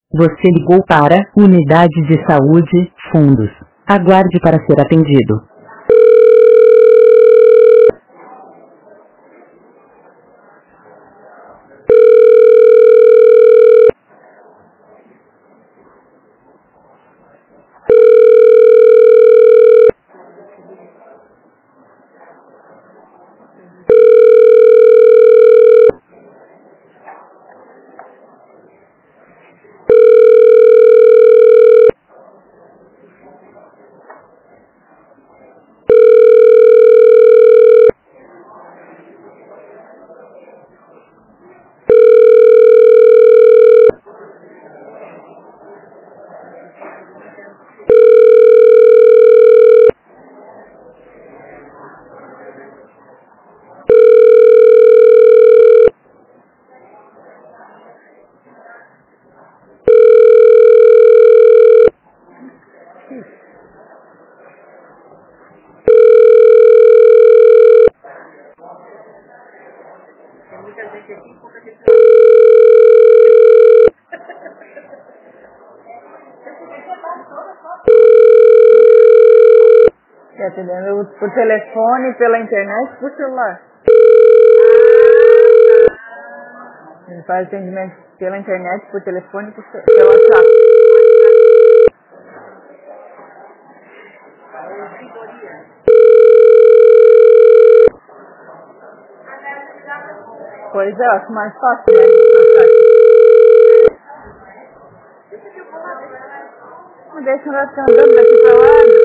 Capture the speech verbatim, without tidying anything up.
Você ligou para Unidade de Saúde, Fundos. Aguarde para ser atendido. Quer atendendo por telefone, pela internet, por celular? Ele faz atendimento pela internet, por telefone, por ce- pelo WhatsApp. Pois é, eu acho mais fácil, né? Não deixa nós ficar andando daqui pra lá.